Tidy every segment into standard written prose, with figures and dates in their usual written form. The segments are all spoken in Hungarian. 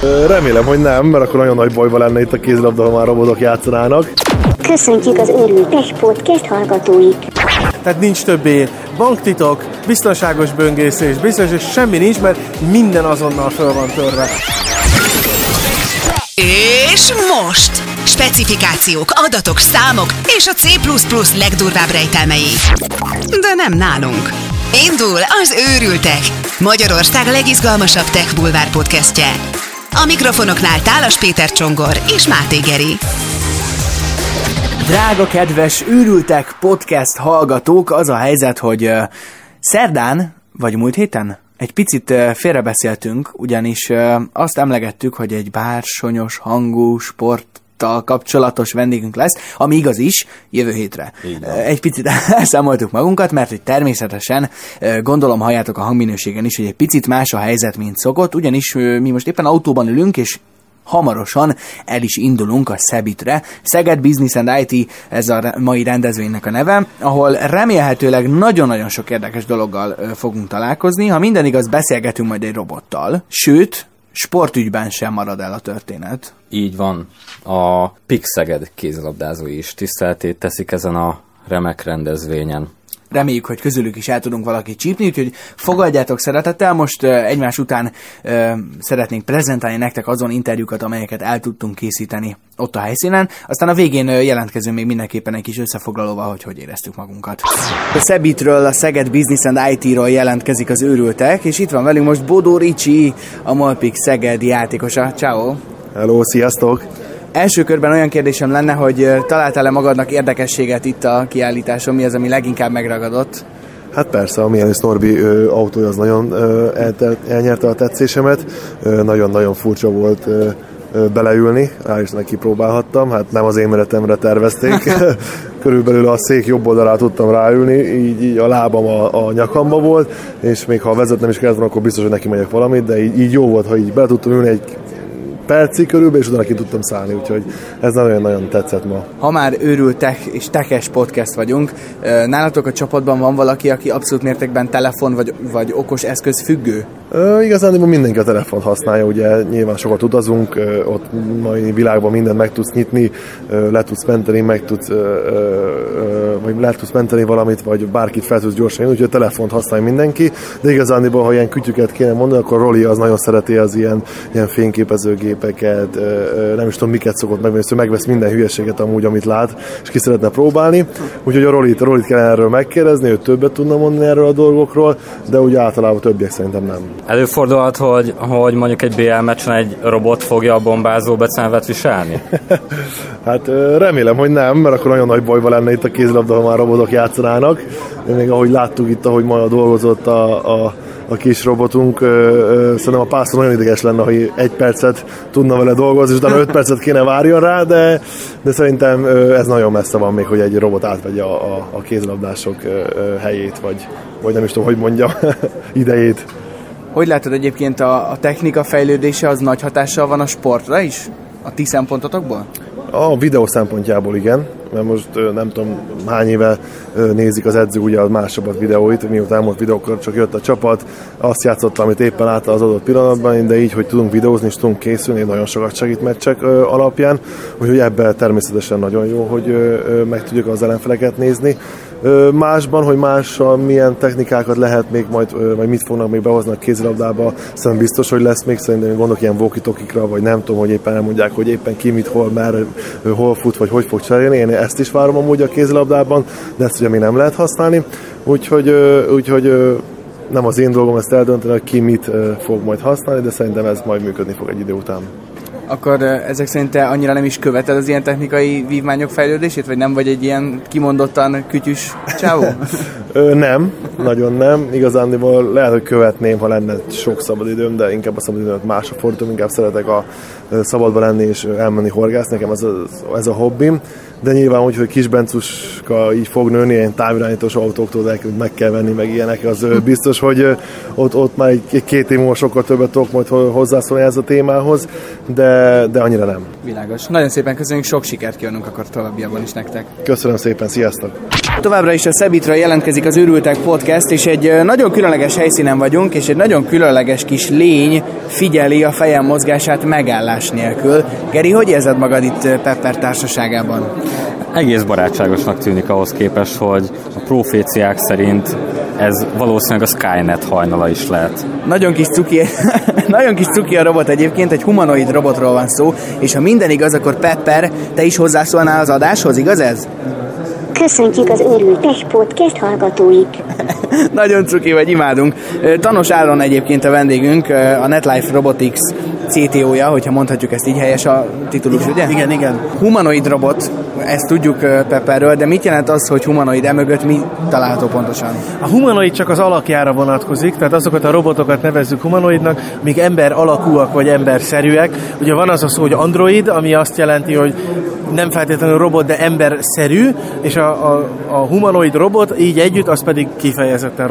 Remélem, hogy nem, mert akkor nagyon nagy bajba lenne itt a kézilabda, ha már robotok játszanának. Köszöntjük az Őrült Tech Podcast hallgatóit! Tehát nincs többé banktitok, biztonságos böngészés, biztos, semmi nincs, mert minden azonnal föl van törve. És most! Specifikációk, adatok, számok és a C++ legdurvább rejtelmei. De nem nálunk. Indul az Őrültek, Magyarország legizgalmasabb tech bulvár podcastje. A mikrofonoknál Tálas Péter Csongor és Máté Geri. Drága, kedves Őrültek podcast hallgatók, az a helyzet, hogy szerdán, vagy múlt héten, egy picit félrebeszéltünk, ugyanis azt emlegettük, hogy egy bársonyos hangú sporttal kapcsolatos vendégünk lesz, ami igaz is, jövő hétre. Egy picit elszámoltuk magunkat, mert hogy természetesen gondolom halljátok a hangminőségen is, hogy egy picit más a helyzet, mint szokott, ugyanis mi most éppen autóban ülünk, és hamarosan el is indulunk a Szebitre. Szeged Business and IT, ez a mai rendezvénynek a neve, ahol remélhetőleg nagyon-nagyon sok érdekes dologgal fogunk találkozni. Ha minden igaz, beszélgetünk majd egy robottal. Sőt, sportügyben sem marad el a történet. Így van. A PIK Szeged kézilabdázói is tiszteletét teszik ezen a remek rendezvényen. Reméljük, hogy közülük is el tudunk valakit csípni, úgyhogy fogadjátok szeretettel. Most egymás után szeretnénk prezentálni nektek azon interjúkat, amelyeket el tudtunk készíteni ott a helyszínen. Aztán a végén jelentkezünk még mindenképpen egy kis összefoglalóval, hogy éreztük magunkat. A Szebitről, a Szeged Business and IT-ról jelentkezik az Őrültek, és itt van velünk most Bodó Ricsi, a MOLPIK Szeged játékosa. Ciao. Hello, sziasztok! Első körben olyan kérdésem lenne, hogy találtál-e magadnak érdekességet itt a kiállításon, mi az, ami leginkább megragadott? Hát persze, a Mielis Norbi autója az nagyon elnyerte a tetszésemet, nagyon-nagyon furcsa volt beleülni, rá is neki próbálhattam, hát nem az én menetemre tervezték, körülbelül a szék jobb oldalára tudtam ráülni, így a lábam a nyakamba volt, és még ha vezetnem is kellett volna, akkor biztos, hogy neki megyek valamit, de így jó volt, ha így bele tudtam ülni egy percig körülbelül, és utána ki tudtam szállni, úgyhogy ez nagyon-nagyon tetszett ma. Ha már őrültek és tekes podcast vagyunk, nálatok a csapatban van valaki, aki abszolút mértékben telefon vagy okos eszköz függő? Igazán mindenki a telefont használja, ugye nyilván sokat utazunk, ott mai világban mindent meg tudsz nyitni, le tudsz menteni, vagy le tudsz menteni valamit, vagy bárkit fel tudsz gyorsan, úgyhogy a telefont használja mindenki, de igazán, ha ilyen kütyüket kéne mondani, akkor Roli az nagyon szereti az ilyen fényképezőgépeket, nem is tudom miket szokott megvenni, szóval megvesz minden hülyeséget amúgy, amit lát, és ki szeretne próbálni, úgyhogy a Rolit kell erről megkérdezni, ő többet tudna mondani erről a dolgokról, de úgy általában többiek szerintem nem. Előfordulhat, hogy mondjuk egy BL meccsen egy robot fogja a bombázó becenvet viselni? Hát remélem, hogy nem, mert akkor nagyon nagy bajba lenne itt a kézilabda, ha már robotok játszanának. Még ahogy láttuk itt, ahogy ma dolgozott a kis robotunk, szerintem a pásztor nagyon ideges lenne, hogy 1 percet tudna vele dolgozni, és utána 5 percet kéne várjon rá, de szerintem ez nagyon messze van még, hogy egy robot átvegye a kézilabdások helyét, vagy nem is tudom, hogy mondjam, idejét. Hogy látod egyébként a technika fejlődése, az nagy hatással van a sportra is? A ti szempontotokból? A videó szempontjából igen, mert most nem tudom hány éve nézik az edző ugye a más csapat videóit, miután elmúlt videókor csak jött a csapat, azt játszotta, amit éppen látta az adott pillanatban, de így, hogy tudunk videózni és tudunk készülni, nagyon sokat segít meccsek alapján, úgyhogy ebben természetesen nagyon jó, hogy meg tudjuk az ellenfeleket nézni. Másban, hogy mással milyen technikákat lehet még majd mit fognak még behozni a kézilabdába, szerintem biztos, hogy lesz még, szerintem gondolok ilyen walkie-talkie-kra, vagy nem tudom, hogy éppen elmondják, hogy éppen ki mit, hol, merre, hol fut, vagy hogy fog cserélni. Én ezt is várom amúgy a kézilabdában, de ezt ugye még nem lehet használni, úgyhogy nem az én dolgom ezt eldönteni, hogy ki mit fog majd használni, de szerintem ez majd működni fog egy idő után. Akkor ezek szerint te annyira nem is követed az ilyen technikai vívmányok fejlődését, vagy nem vagy egy ilyen kimondottan kütyüs csávó? Nem, nagyon nem. Igazán lehet, hogy követném, ha lenne sok szabadidőm, de inkább a szabadidőmet másra fordítom, inkább szeretek a szabadba lenni és elmenni horgászni, nekem ez a hobbim. De nyilván úgy, hogy kisbencuska így fog nőni, ilyen távirányítós autóktól, de meg kell venni, meg ilyenek, az biztos, hogy ott már egy 2 év múlva sokkal többet tudok majd hozzászólni ez a témához, de de annyira nem. Világos. Nagyon szépen köszönjük, sok sikert kívánunk akkor továbbiakban is nektek. Köszönöm szépen, sziasztok! Továbbra is a Szebitra jelentkezik az Őrültek Podcast, és egy nagyon különleges helyszínen vagyunk, és egy nagyon különleges kis lény figyeli a fejem mozgását megállás nélkül. Geri, hogy érzed magad itt Pepper társaságában? Egész barátságosnak tűnik ahhoz képest, hogy a proféciák szerint ez valószínűleg a Skynet hajnala is lehet. Nagyon kis cuki a robot egyébként, egy humanoid robotról van szó, és ha minden igaz, akkor Pepper, te is hozzászólnál az adáshoz, igaz ez? Köszöntjük az Őrültek Podcast hallgatóit! Nagyon cuki vagy, imádunk. Tanos Áron egyébként a vendégünk, a NetLife Robotics CTO-ja, hogyha mondhatjuk ezt így, helyes a titulus, ugye? Igen. Humanoid robot, ezt tudjuk Pepperről, de mit jelent az, hogy humanoid, emögött mi található pontosan? A humanoid csak az alakjára vonatkozik, tehát azokat a robotokat nevezzük humanoidnak, míg ember alakúak vagy emberszerűek. Ugye van az a szó, hogy android, ami azt jelenti, hogy nem feltétlenül robot, de emberszerű, és a humanoid robot így együtt, az pedig kifejezetten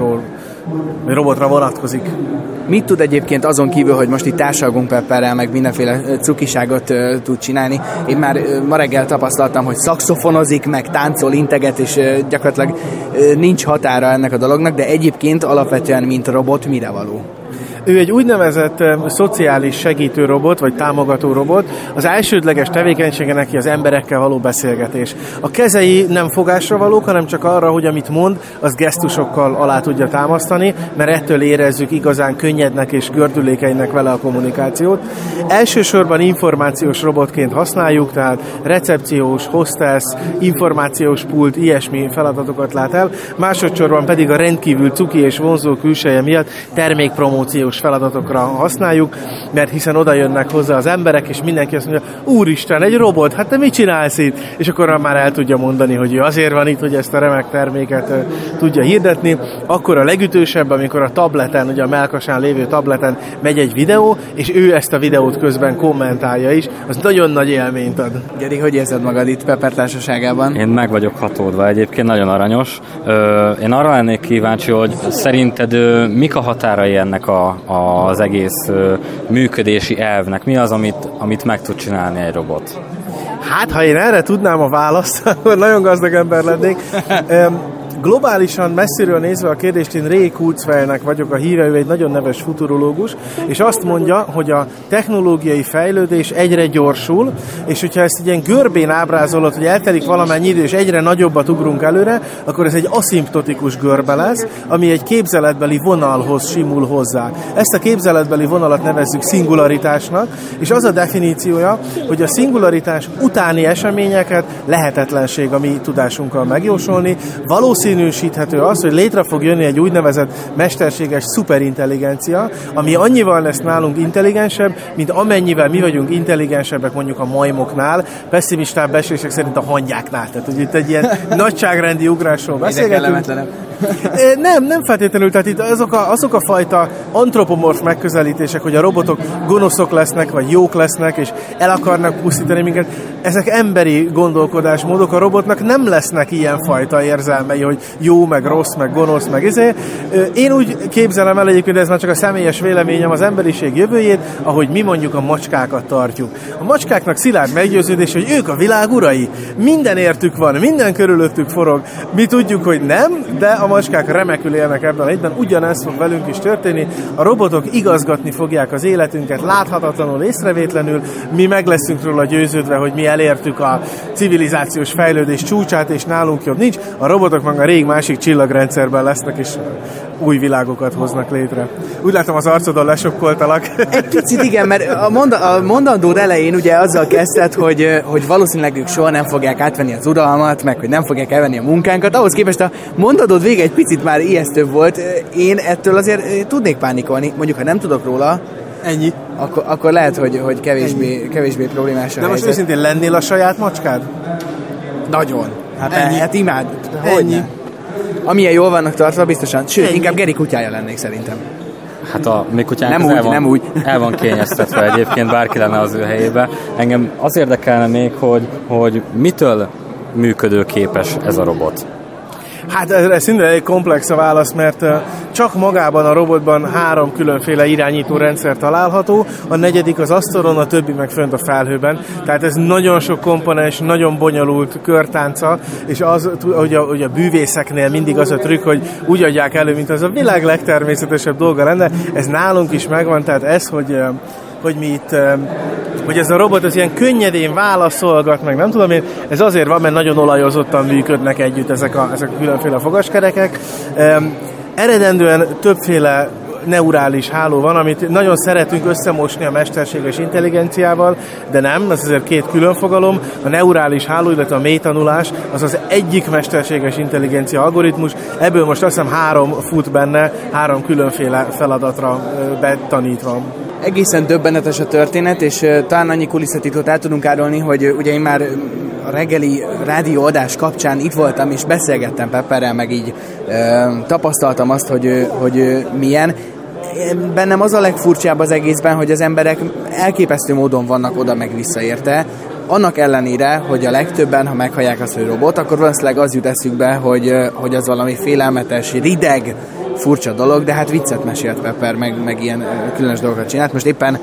robotra vonatkozik. Mit tud egyébként azon kívül, hogy most itt társalgunk Pepperrel, meg mindenféle cukiságot tud csinálni? Én már ma reggel tapasztaltam, hogy szaxofonozik, meg táncol, integet, és gyakorlatilag nincs határa ennek a dolognak, de egyébként alapvetően, mint robot, mire való? Ő egy úgynevezett szociális segítő robot, vagy támogató robot. Az elsődleges tevékenysége neki az emberekkel való beszélgetés. A kezei nem fogásra valók, hanem csak arra, hogy amit mond, az gesztusokkal alá tudja támasztani, mert ettől érezzük igazán könnyednek és gördülékenynek vele a kommunikációt. Elsősorban információs robotként használjuk, tehát recepciós, hostess, információs pult, ilyesmi feladatokat lát el. Másodszorban pedig a rendkívül cuki és vonzó külseje miatt termékpromóciós feladatokra használjuk, mert hiszen oda jönnek hozzá az emberek, és mindenki azt mondja, úristen, egy robot, hát te mit csinálsz itt? És akkor már el tudja mondani, hogy ő azért van itt, hogy ezt a remek terméket tudja hirdetni. Akkor a legütősebb, amikor a tableten, ugye a mellkasán lévő tableten megy egy videó, és ő ezt a videót közben kommentálja is, az nagyon nagy élményt ad. Geri, hogy érzed magad itt Pepper társaságában? Én meg vagyok hatódva, egyébként nagyon aranyos. Én arra lennék kíváncsi, hogy szerinted mik a határai ennek az egész működési elvnek? Mi az, amit meg tud csinálni egy robot? Hát, ha én erre tudnám a választ, akkor nagyon gazdag ember lennék. Globálisan messziről nézve a kérdést, én Ray Kurzweilnek vagyok a híve, ő egy nagyon neves futurológus, és azt mondja, hogy a technológiai fejlődés egyre gyorsul, és hogyha ezt ilyen görbén ábrázolod, hogy eltelik valamennyi idő, és egyre nagyobbat ugrunk előre, akkor ez egy aszimptotikus görbe lesz, ami egy képzeletbeli vonalhoz simul hozzá. Ezt a képzeletbeli vonalat nevezzük szingularitásnak, és az a definíciója, hogy a szingularitás utáni eseményeket lehetetlenség a mi tudásunkkal megjósolni. Valószínűsíthető az, hogy létre fog jönni egy úgynevezett mesterséges szuperintelligencia, ami annyival lesz nálunk intelligensebb, mint amennyivel mi vagyunk intelligensebbek mondjuk a majmoknál, pessimistább becslések szerint a hangyáknál. Tehát, hogy itt egy ilyen nagyságrendi ugrásról beszélgetünk. Nem feltétlenül, tehát itt azok a fajta antropomorf megközelítések, hogy a robotok gonoszok lesznek, vagy jók lesznek, és el akarnak pusztítani minket, ezek emberi gondolkodásmódok, a robotnak nem lesznek ilyen fajta érzelmei, hogy jó, meg rossz, meg gonosz, meg izé. Én úgy képzelem el egyébként, ez már csak a személyes véleményem, az emberiség jövőjét, ahogy mi mondjuk a macskákat tartjuk. A macskáknak szilárd meggyőződés, hogy ők a világ urai. Minden értük van, minden körülöttük forog. Mi tudjuk, hogy nem, de a macskák remekül élnek ebben a hétben, ugyanez fog velünk is történni. A robotok igazgatni fogják az életünket láthatatlanul, észrevétlenül, mi meg leszünk róla győződve, hogy mi elértük a civilizációs fejlődés csúcsát, és nálunk jobb nincs. A robotok meg a rég másik csillagrendszerben lesznek, és új világokat hoznak létre. Úgy látom, az arcodon lesokkoltalak. Egy picit igen, mert a mondandód elején ugye azzal kezdted, hogy valószínűleg ők soha nem fogják átvenni az uralmat, meg hogy nem fogják elvenni a munkánkat. Ahhoz képest a mondandód vége egy picit már ijesztőbb volt. Én ettől azért tudnék pánikolni. Mondjuk, ha nem tudok róla, ennyi. Akkor lehet, hogy kevésbé problémás a de most őszintén lennél a saját macskád? Nagyon. Ennyi. Hát imád. Ennyi. Amilyen jól vannak tartva, biztosan. Sőt, inkább Geri kutyája lennék szerintem. Hát a mi kutyánk nem úgy. El van kényeztetve egyébként, bárki lenne az ő helyébe. Engem az érdekelne még, hogy mitől működőképes ez a robot. Hát ez szinte elég komplex a válasz, mert csak magában a robotban 3 különféle irányító rendszer található, a negyedik az asztalon, a többi meg fönt a felhőben. Tehát ez nagyon sok komponens, nagyon bonyolult körtánca, és az, hogy a bűvészeknél mindig az a trükk, hogy úgy adják elő, mint az a világ legtermészetesebb dolga lenne, ez nálunk is megvan, tehát ez, hogy mi itt, hogy ez a robot az ilyen könnyedén válaszolgat, meg nem tudom én, ez azért van, mert nagyon olajozottan működnek együtt ezek a különféle fogaskerekek. Eredendően többféle neurális háló van, amit nagyon szeretünk összemosni a mesterséges intelligenciával, de nem, ez azért 2 külön fogalom. A neurális háló, illetve a mélytanulás, az az egyik mesterséges intelligencia algoritmus, ebből most azt hiszem 3 fut benne, 3 különféle feladatra betanítva. Egészen döbbenetes a történet, és talán annyi kulisszatitkot el tudunk árulni, hogy ugye én már a reggeli rádióadás kapcsán itt voltam, és beszélgettem Pepperrel, meg így tapasztaltam azt, hogy milyen. Bennem az a legfurcsább az egészben, hogy az emberek elképesztő módon vannak oda meg vissza érte, annak ellenére, hogy a legtöbben, ha meghallják azt, hogy robot, akkor valószínűleg az jut eszükbe, hogy az valami félelmetes, rideg, furcsa dolog, de hát viccet mesélt Pepper, meg ilyen különös dolgokat csinált. Most éppen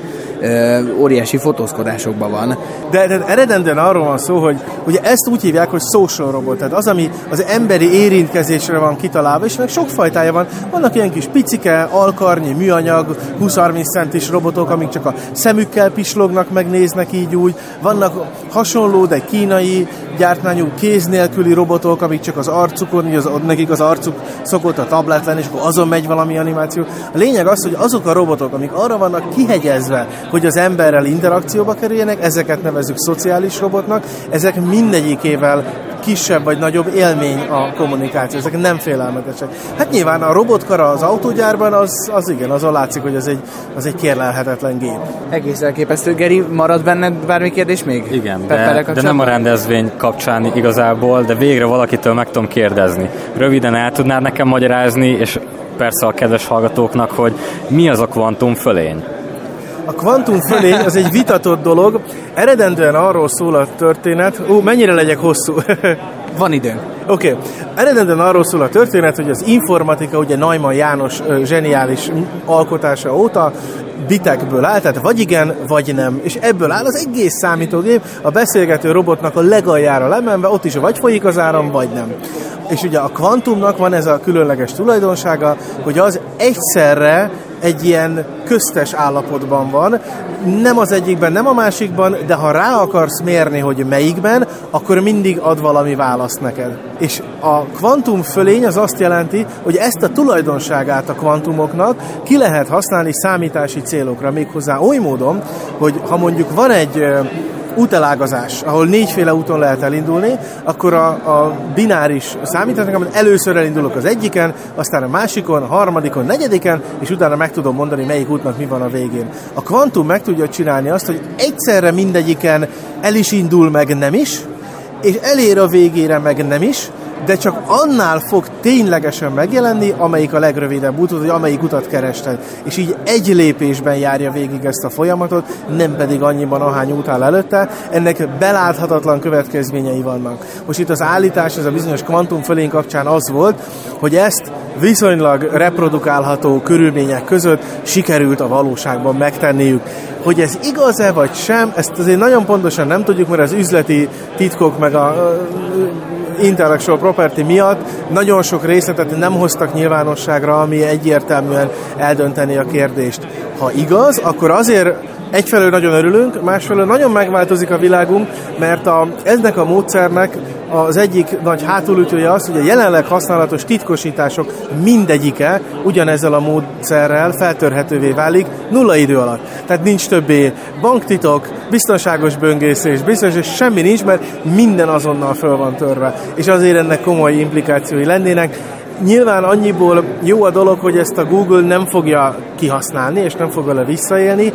óriási fotózkodásokban van. De eredendően arról van szó, hogy ugye ezt úgy hívják, hogy social robot, tehát az, ami az emberi érintkezésre van kitalálva, és meg sok fajtája van. Vannak ilyen kis picike, alkarnyi, műanyag, 20-30 centis robotok, amik csak a szemükkel pislognak, megnéznek így úgy. Vannak hasonló, de kínai gyártmányú kéz nélküli robotok, amik csak az arcukon, nekik az arcuk szokott a tablet lenni, és akkor azon megy valami animáció. A lényeg az, hogy azok a robotok, amik arra vannak kihegyezve, hogy az emberrel interakcióba kerüljenek, ezeket nevezzük szociális robotnak, ezek mindegyikével kisebb vagy nagyobb élmény a kommunikáció, ezek nem félelmetesek. Hát nyilván a robotkara az autógyárban, az igen, azon látszik, hogy az egy kérlelhetetlen gép. Egész elképesztő. Geri, marad benned bármi kérdés még? Igen, de nem a rendezvény kapcsán igazából, de végre valakitől meg tudom kérdezni. Röviden el tudnád nekem magyarázni, és persze a kedves hallgatóknak, hogy mi az a kvantumfölény? A kvantumfölény az egy vitatott dolog, eredendően arról szól a történet, mennyire legyek hosszú? Van időnk. Oké. Eredendően arról szól a történet, hogy az informatika, ugye Neumann János zseniális alkotása óta bitekből áll, tehát vagy igen, vagy nem. És ebből áll az egész számítógép, a beszélgető robotnak a legaljára lemenve, ott is vagy folyik az áram, vagy nem. És ugye a kvantumnak van ez a különleges tulajdonsága, hogy az egyszerre egy ilyen köztes állapotban van, nem az egyikben, nem a másikban, de ha rá akarsz mérni, hogy melyikben, akkor mindig ad valami választ neked. És a kvantumfölény az azt jelenti, hogy ezt a tulajdonságát a kvantumoknak ki lehet használni számítási célokra, méghozzá oly módon, hogy ha mondjuk van egy útelágazás, ahol 4 úton lehet elindulni, akkor a bináris számításnak, amit először elindulok az egyiken, aztán a másikon, a harmadikon, negyediken, és utána meg tudom mondani, melyik útnak mi van a végén. A kvantum meg tudja csinálni azt, hogy egyszerre mindegyiken el is indul, meg nem is, és elér a végére, meg nem is, de csak annál fog ténylegesen megjelenni, amelyik a legrövidebb út, vagy amelyik utat kerested. És így egy lépésben járja végig ezt a folyamatot, nem pedig annyiban, ahány út áll előtte. Ennek beláthatatlan következményei vannak. Most itt az állítás, ez a bizonyos kvantumfölény kapcsán az volt, hogy ezt viszonylag reprodukálható körülmények között sikerült a valóságban megtenniük. Hogy ez igaz-e vagy sem, ezt azért nagyon pontosan nem tudjuk, mert az üzleti titkok meg a intellectual property miatt nagyon sok részletet nem hoztak nyilvánosságra, ami egyértelműen eldönteni a kérdést. Ha igaz, akkor azért egyfelől nagyon örülünk, másfelől nagyon megváltozik a világunk, mert ennek a módszernek az egyik nagy hátulütője az, hogy a jelenleg használatos titkosítások mindegyike ugyanezzel a módszerrel feltörhetővé válik 0 idő alatt. Tehát nincs többé banktitok, biztonságos böngészés, biztonságos semmi nincs, mert minden azonnal föl van törve. És azért ennek komoly implikációi lennének. Nyilván annyiból jó a dolog, hogy ezt a Google nem fogja kihasználni, és nem fog vele visszaélni,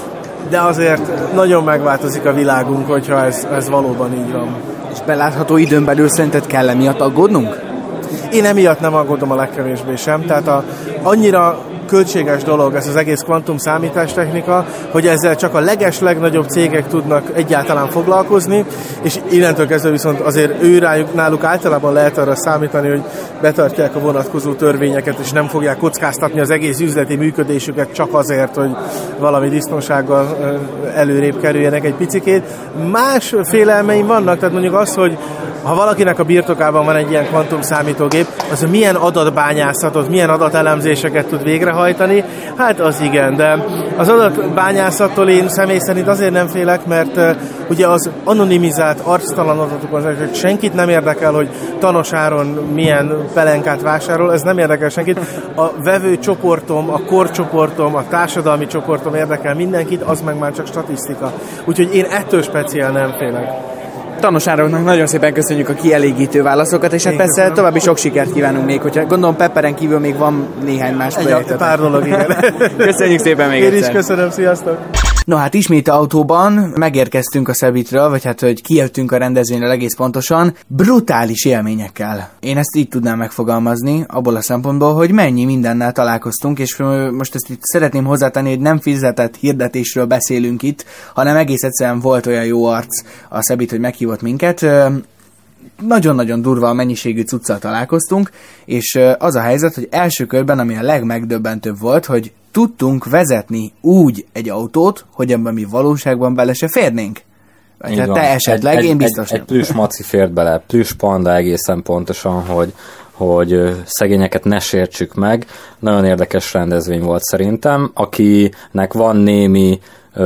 de azért nagyon megváltozik a világunk, hogyha ez valóban így van. És belátható időn belül szerinted kell emiatt aggódnunk? Én emiatt nem aggódom a legkevésbé sem, tehát annyira költséges dolog ez az egész kvantum számítástechnika, hogy ezzel csak a legnagyobb cégek tudnak egyáltalán foglalkozni, és innentől kezdve viszont azért náluk általában lehet arra számítani, hogy betartják a vonatkozó törvényeket, és nem fogják kockáztatni az egész üzleti működésüket csak azért, hogy valami disznósággal előrébb kerüljenek egy picikét. Más félelmeim vannak, tehát mondjuk az, hogy ha valakinek a birtokában van egy ilyen kvantum számítógép, az milyen adatbányászatot, milyen adatelemzéseket tud végrehajtani, hát az igen, de az adatbányászattól én személy szerint azért nem félek, mert ugye az anonimizált, arctalan adatokon, senkit nem érdekel, hogy Tanos Áron milyen pelenkát vásárol, ez nem érdekel senkit. A vevő csoportom, a korcsoportom, a társadalmi csoportom érdekel mindenkit, az meg már csak statisztika. Úgyhogy én ettől speciál nem félek. Tanos Áronnak nagyon szépen köszönjük a kielégítő válaszokat, és hát persze köszönöm. További sok sikert kívánunk még, hogyha gondolom Pepperen kívül még van néhány más projekt. Pár dolog, igen. Köszönjük szépen még egyszer. Én is köszönöm, sziasztok! No hát ismét autóban megérkeztünk a Szebitről, vagy hát hogy kijöttünk a rendezvényről egész pontosan, brutális élményekkel. Én ezt így tudnám megfogalmazni, abból a szempontból, hogy mennyi mindennel találkoztunk, és most ezt itt szeretném hozzátenni, hogy nem fizetett hirdetésről beszélünk itt, hanem egész egyszerűen volt olyan jó arc a Szebit, hogy meghívott minket. Nagyon-nagyon durva mennyiségű cuccal találkoztunk, és az a helyzet, hogy első körben, ami a legmegdöbbentőbb volt, hogy tudtunk vezetni úgy egy autót, hogy ebben mi valóságban bele se férnénk. Vagy hát te esetleg, én biztos egy plüss maci fért bele, plüss panda egészen pontosan, hogy szegényeket ne sértsük meg. Nagyon érdekes rendezvény volt szerintem. Akinek van némi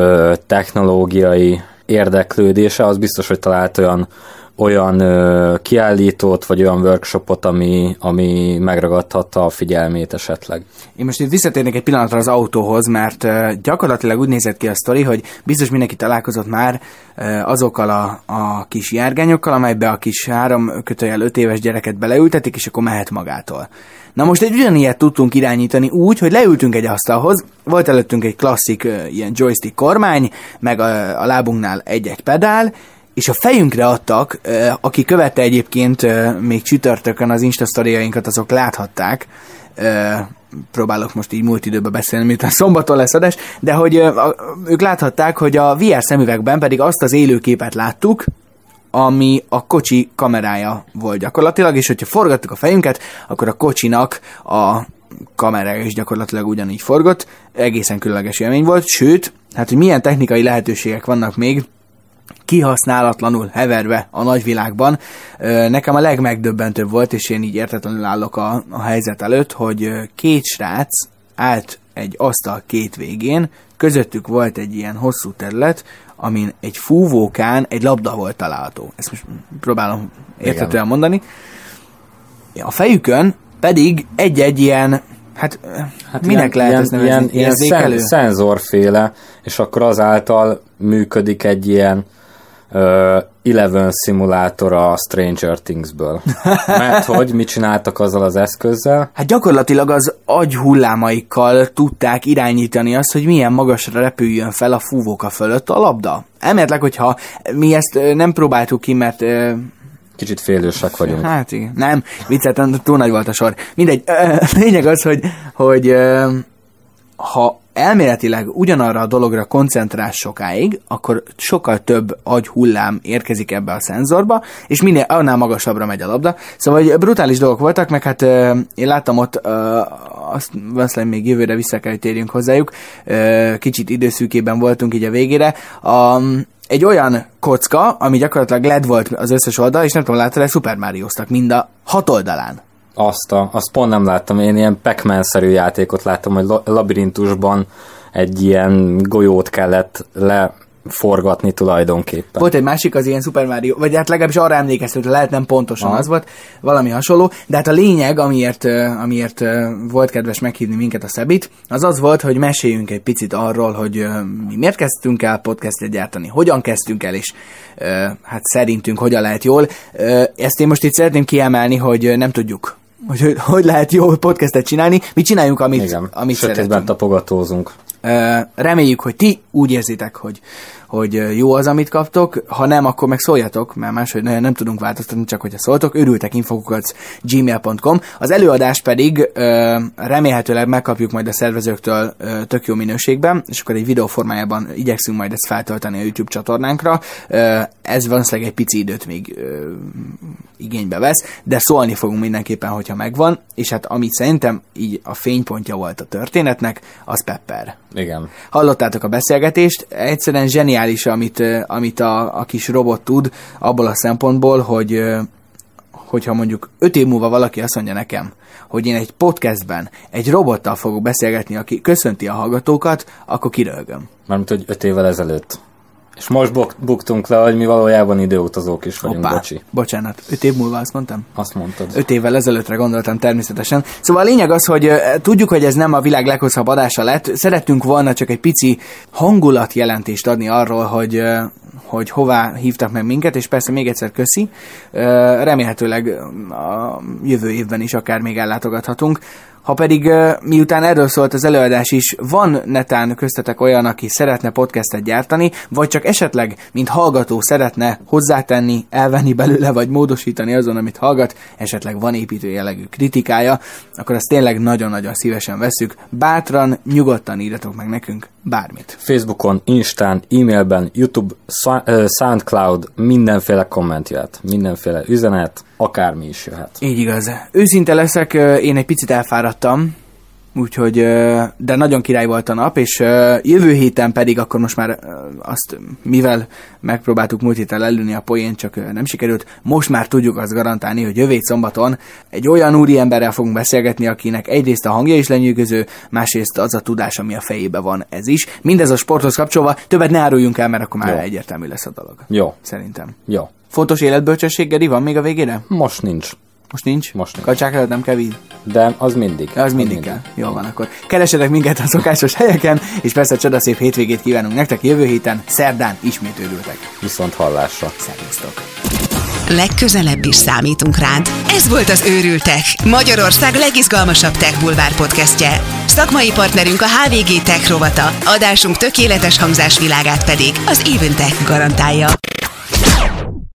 technológiai érdeklődése, az biztos, hogy talált olyan kiállítót, vagy olyan workshopot, ami megragadhatta a figyelmét esetleg. Én most itt visszatérnék egy pillanatra az autóhoz, mert gyakorlatilag úgy nézett ki a sztori, hogy biztos mindenki találkozott már azokkal a kis járgányokkal, amelybe a kis 3-5 éves gyereket beleültetik, és akkor mehet magától. Na most egy ugyanilyet tudtunk irányítani úgy, hogy leültünk egy asztalhoz, volt előttünk egy klasszik ilyen joystick kormány, meg a lábunknál egy pedál, és a fejünkre adtak, aki követte egyébként még csütörtökön az Insta-sztoriainkat, azok láthatták, próbálok most így múlt időben beszélni, miután szombaton lesz adás, de hogy ők láthatták, hogy a VR szemüvegben pedig azt az élőképet láttuk, ami a kocsi kamerája volt gyakorlatilag, és hogyha forgattuk a fejünket, akkor a kocsinak a kamerája is gyakorlatilag ugyanígy forgott, egészen különleges élmény volt, sőt, hát hogy milyen technikai lehetőségek vannak még kihasználatlanul heverve a nagyvilágban. Nekem a legmegdöbbentőbb volt, és én így értetlenül állok a helyzet előtt, hogy két srác állt egy asztal két végén, közöttük volt egy ilyen hosszú terület, amin egy fúvókán egy labda volt található. Ezt most próbálom érthetően mondani. A fejükön pedig egy egy hát minek lehet ezt nevezni? Ilyen szenzorféle, és akkor azáltal működik egy ilyen Eleven szimulátor a Stranger Things-ből. Mert hogy mit csináltak azzal az eszközzel? Hát gyakorlatilag az agyhullámaikkal tudták irányítani azt, hogy milyen magasra repüljön fel a fúvóka fölött a labda. Elméletileg, hogyha mi ezt nem próbáltuk ki, mert kicsit félősek vagyunk. Hát igen. Nem, vicceltem, túl nagy volt a sor. Mindegy, lényeg az, hogy ha elméletileg ugyanarra a dologra koncentrálsz sokáig, akkor sokkal több agyhullám érkezik ebbe a szenzorba, és minél annál magasabbra megy a labda. Szóval brutális dolgok voltak, meg hát én láttam ott, azt még jövőre vissza kell, hogy térjünk hozzájuk, kicsit időszűkében voltunk így a végére, egy olyan kocka, ami gyakorlatilag LED volt az összes oldal, és nem tudom, láttad, Super Mario-ztak mind a 6 oldalán. Azt pont nem láttam, én ilyen Pac-Man-szerű játékot láttam, hogy labirintusban egy ilyen golyót kellett leforgatni tulajdonképpen. Volt egy másik, az ilyen Super Mario, vagy hát legalábbis arra emlékeztető, lehet nem pontosan az volt, valami hasonló, de hát a lényeg, amiért volt kedves meghívni minket a Szebit, az volt, hogy meséljünk egy picit arról, hogy mi miért kezdtünk el podcastet gyártani, hogyan kezdtünk el, és hát szerintünk hogyan lehet jól. Ezt én most itt szeretném kiemelni, hogy nem tudjuk, hogy lehet jól podcastet csinálni. Mi csináljunk, amit sötétben tapogatózunk. Reméljük, hogy ti úgy érzitek, hogy hogy jó az, amit kaptok, ha nem, akkor meg szóljatok, mert máshogy nem tudunk változtatni, csak hogyha szóltok, örültekinfo@gmail.com. Az előadás pedig remélhetőleg megkapjuk majd a szervezőktől tök jó minőségben, és akkor egy videó formájában igyekszünk majd ezt feltölteni a YouTube csatornánkra. Ez valószínűleg egy pici időt még igénybe vesz, de szólni fogunk mindenképpen, hogyha megvan, és hát amit szerintem így a fénypontja volt a történetnek, az Pepper. Igen. Hallottátok a beszélgetést, egyszerűen zseniális, amit a kis robot tud, abból a szempontból, hogyha mondjuk 5 év múlva valaki azt mondja nekem, hogy én egy podcastben egy robottal fogok beszélgetni, aki köszönti a hallgatókat, akkor kiröhögöm. Mármint, hogy 5 évvel ezelőtt. És most buktunk le, hogy mi valójában időutazók is vagyunk, bocsi. Bocsánat, 5 év múlva azt mondtam? Azt mondtad. 5 évvel ezelőttre gondoltam természetesen. Szóval a lényeg az, hogy tudjuk, hogy ez nem a világ leghosszabb adása lett. Szerettünk volna csak egy pici hangulatjelentést adni arról, hogy hová hívtak meg minket, és persze még egyszer köszi. Remélhetőleg a jövő évben is akár még ellátogathatunk. Ha pedig miután erről szólt az előadás is, van netán köztetek olyan, aki szeretne podcastet gyártani, vagy csak esetleg, mint hallgató szeretne hozzátenni, elvenni belőle, vagy módosítani azon, amit hallgat, esetleg van építő jellegű kritikája, akkor azt tényleg nagyon-nagyon szívesen vesszük. Bátran, nyugodtan írjatok meg nekünk bármit. Facebookon, Instán, e-mailben, YouTube, Soundcloud, mindenféle komment jöhet, mindenféle üzenet, akármi is jöhet. Így igaz. Őszinte leszek, én egy picit elfáradtam, úgyhogy, de nagyon király volt a nap, és jövő héten pedig akkor most már azt, mivel megpróbáltuk múlt héten lelőni a poént, csak nem sikerült, most már tudjuk azt garantálni, hogy jövő szombaton egy olyan úriemberrel fogunk beszélgetni, akinek egyrészt a hangja is lenyűgöző, másrészt az a tudás, ami a fejébe van, ez is. Mindez a sporthoz kapcsolva, többet ne áruljunk el, mert akkor már egyértelmű lesz a dolog. Jó. Szerintem. Jó. Fontos életbölcsesség, Geri, van még a végére? Most nincs. Most nincs? Most nincs. Kacsák előtt nem kell víz? De az mindig. Az mindig kell. Jól van, akkor keresetek minket a szokásos helyeken, és persze csodaszép hétvégét kívánunk nektek. Jövő héten, szerdán ismét örültek. Viszont hallásra. Szervusztok. Legközelebb is számítunk rád. Ez volt az Őrültek, Magyarország legizgalmasabb tech bulvár podcastje. Szakmai partnerünk a HVG Tech rovata, adásunk tökéletes hangzásvilágát pedig az Eventech garantálja.